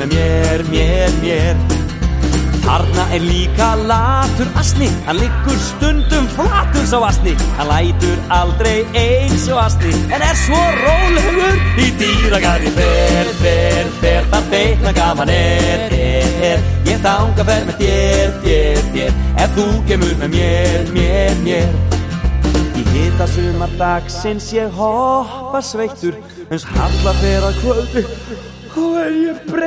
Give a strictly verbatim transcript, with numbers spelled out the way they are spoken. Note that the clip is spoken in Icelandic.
með mér, mér, mér. Þarna er líka latur asni, hann liggur stundum flatur sá asni. Hann lætur aldrei eins og asni, en er svo rólegur í dýragarði. Fer, fer, fer, það feikna gaman er, er, er. Ég þanga fer með þér, þér, þér, ef þú kemur með mér, mér, mér. Í hita sumardagsins ég hoppa sveittur, eins hallar fer að kvöldi og er ég breytt.